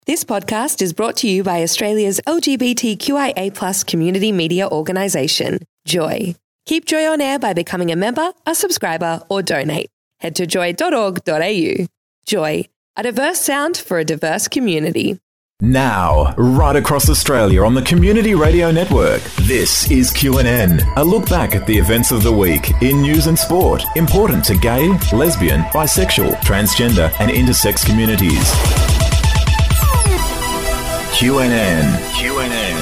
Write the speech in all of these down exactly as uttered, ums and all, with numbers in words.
This podcast is brought to you by Australia's L G B T Q I A plus community media organisation, Joy. Keep Joy on air by becoming a member, a subscriber, or donate. Head to joy dot org dot a u. Joy, a diverse sound for a diverse community. Now, right across Australia on the Community Radio Network, this is Q and N, a look back at the events of the week in news and sport, important to gay, lesbian, bisexual, transgender and intersex communities. Q and N. Q and N.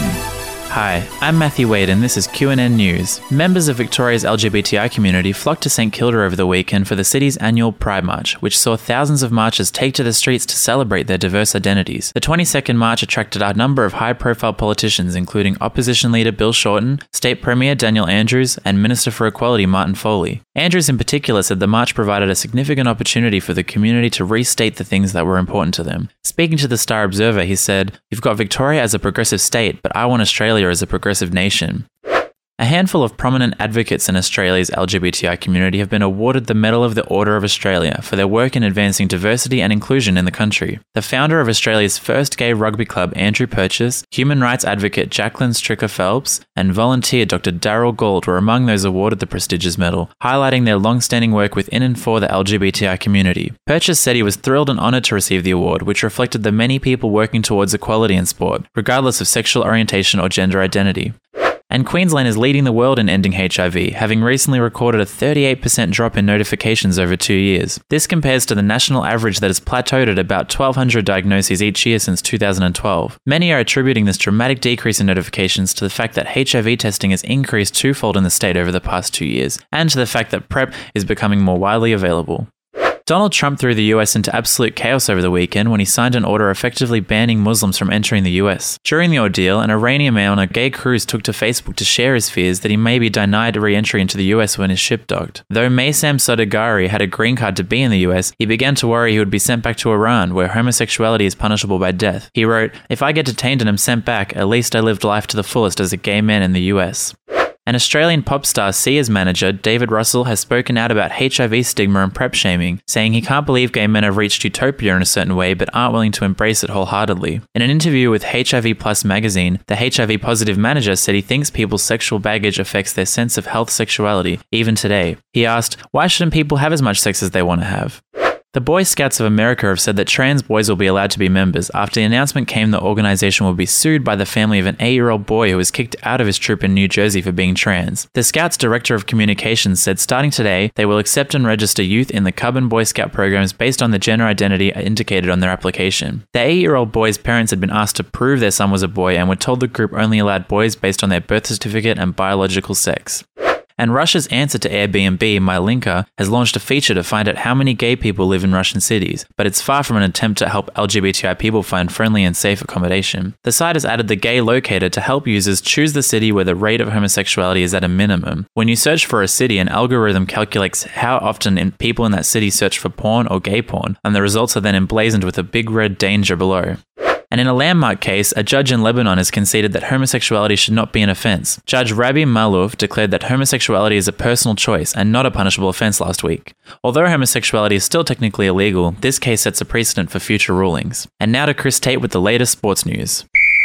Hi, I'm Matthew Wade and this is Q and N News. Members of Victoria's L G B T I community flocked to St Kilda over the weekend for the city's annual Pride March, which saw thousands of marchers take to the streets to celebrate their diverse identities. The twenty-second march attracted a number of high-profile politicians, including Opposition Leader Bill Shorten, State Premier Daniel Andrews, and Minister for Equality Martin Foley. Andrews in particular said the march provided a significant opportunity for the community to restate the things that were important to them. Speaking to the Star Observer, he said, "You've got Victoria as a progressive state, but I want Australia as a progressive nation." A handful of prominent advocates in Australia's L G B T I community have been awarded the Medal of the Order of Australia for their work in advancing diversity and inclusion in the country. The founder of Australia's first gay rugby club, Andrew Purchase, human rights advocate Jacqueline Stricker Phelps, and volunteer Doctor Daryl Gould were among those awarded the prestigious medal, highlighting their long-standing work within and for the L G B T I community. Purchase said he was thrilled and honoured to receive the award, which reflected the many people working towards equality in sport, regardless of sexual orientation or gender identity. And Queensland is leading the world in ending H I V, having recently recorded a thirty-eight percent drop in notifications over two years. This compares to the national average that has plateaued at about twelve hundred diagnoses each year since two thousand twelve. Many are attributing this dramatic decrease in notifications to the fact that H I V testing has increased twofold in the state over the past two years, and to the fact that PrEP is becoming more widely available. Donald Trump threw the U S into absolute chaos over the weekend when he signed an order effectively banning Muslims from entering the U S. During the ordeal, an Iranian man on a gay cruise took to Facebook to share his fears that he may be denied re-entry into the U S when his ship docked. Though Maysam Sodagari had a green card to be in the U S, he began to worry he would be sent back to Iran, where homosexuality is punishable by death. He wrote, "If I get detained and am sent back, at least I lived life to the fullest as a gay man in the U S." An Australian pop star Sia's manager, David Russell, has spoken out about H I V stigma and PrEP shaming, saying he can't believe gay men have reached utopia in a certain way but aren't willing to embrace it wholeheartedly. In an interview with H I V Plus magazine, the H I V positive manager said he thinks people's sexual baggage affects their sense of health sexuality, even today. He asked, "Why shouldn't people have as much sex as they want to have?" The Boy Scouts of America have said that trans boys will be allowed to be members after the announcement came the organization will be sued by the family of an eight-year-old boy who was kicked out of his troop in New Jersey for being trans. The Scouts Director of Communications said starting today, they will accept and register youth in the Cub and Boy Scout programs based on the gender identity indicated on their application. The eight-year-old boy's parents had been asked to prove their son was a boy and were told the group only allowed boys based on their birth certificate and biological sex. And Russia's answer to Airbnb, MyLinker, has launched a feature to find out how many gay people live in Russian cities, but it's far from an attempt to help L G B T I people find friendly and safe accommodation. The site has added the gay locator to help users choose the city where the rate of homosexuality is at a minimum. When you search for a city, an algorithm calculates how often in people in that city search for porn or gay porn, and the results are then emblazoned with a big red danger below. And in a landmark case, a judge in Lebanon has conceded that homosexuality should not be an offence. Judge Rabbi Maluf declared that homosexuality is a personal choice and not a punishable offence last week. Although homosexuality is still technically illegal, this case sets a precedent for future rulings. And now to Chris Tate with the latest sports news.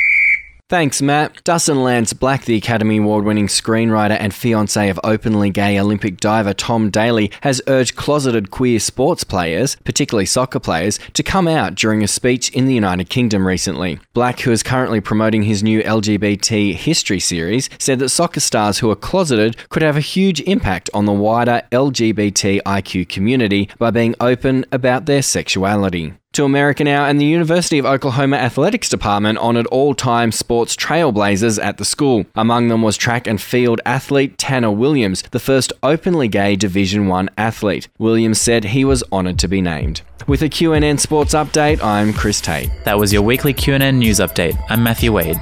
Thanks, Matt. Dustin Lance Black, the Academy Award-winning screenwriter and fiancé of openly gay Olympic diver Tom Daley, has urged closeted queer sports players, particularly soccer players, to come out during a speech in the United Kingdom recently. Black, who is currently promoting his new L G B T history series, said that soccer stars who are closeted could have a huge impact on the wider L G B T I Q community by being open about their sexuality. To America now, and the University of Oklahoma Athletics Department honoured all-time sports trailblazers at the school. Among them was track and field athlete Tanner Williams, the first openly gay Division one athlete. Williams said he was honoured to be named. With a Q and N Sports Update, I'm Chris Tate. That was your weekly Q and N News Update. I'm Matthew Wade.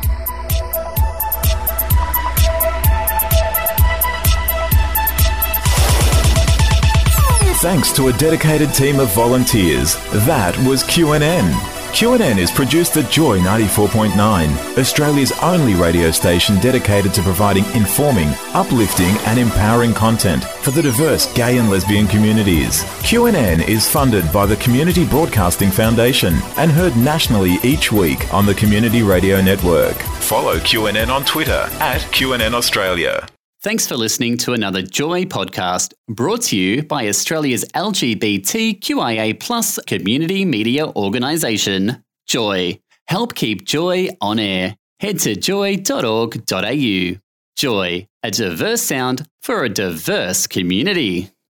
Thanks to a dedicated team of volunteers, that was Q and N. Q N N is produced at Joy ninety-four point nine, Australia's only radio station dedicated to providing informing, uplifting and empowering content for the diverse gay and lesbian communities. Q N N is funded by the Community Broadcasting Foundation and heard nationally each week on the Community Radio Network. Follow Q N N on Twitter at Q N N Australia. Thanks for listening to another Joy podcast brought to you by Australia's L G B T Q I A plus community media organisation, Joy. Help keep Joy on air. Head to joy dot org dot a u. Joy, a diverse sound for a diverse community.